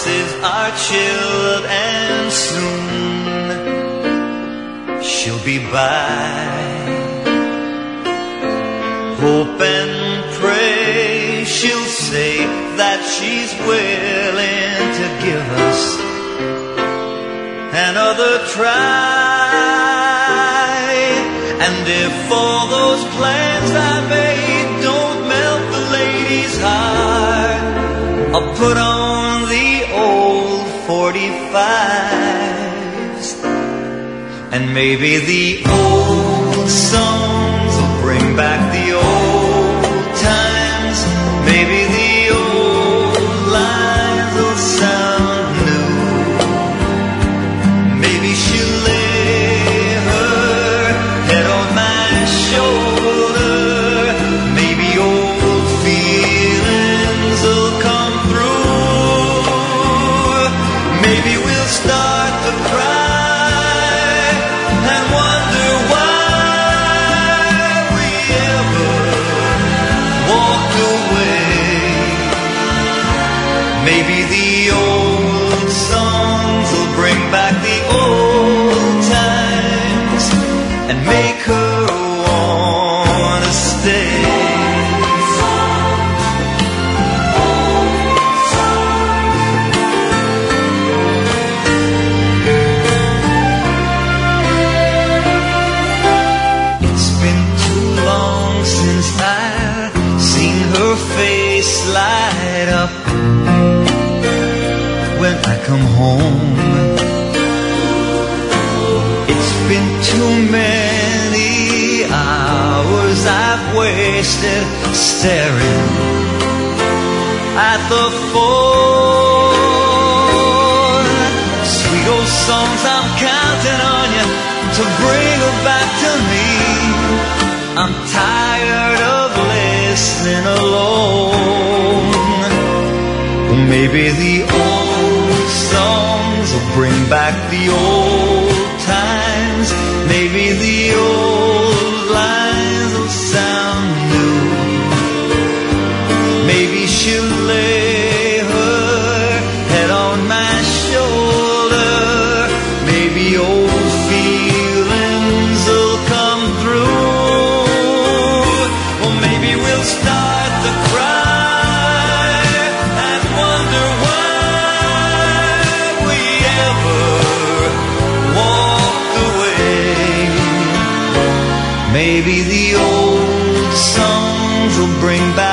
promises are chilled, and soon she'll be by. Hope and pray she'll say that she's willing to give us another try. And if all those plans I made don't melt the lady's heart, I'll put on the old 45s, and maybe the old songs will bring back the old times. Maybe the old lines will sound new. Maybe she'll lay her head on my shoulder. Maybe old feelings will come through. Maybe we'll start to cry and wonder why we ever walked away. Maybe the old songs will bring back the old times and make her wanna stay. It's been too long since I've seen her face light up when I come home. It's been too many hours I've wasted staring at the phone. Sweet old songs, I'm counting on you to bring her back to me. I'm tired of listening alone. Well, maybe the old songs will bring back the old times. Maybe the old lines will sound new. Maybe she'll lay her head on my shoulder. Maybe old feelings will come through. Or maybe we'll start to cry and wonder why we ever walked away. Maybe the old songs will bring back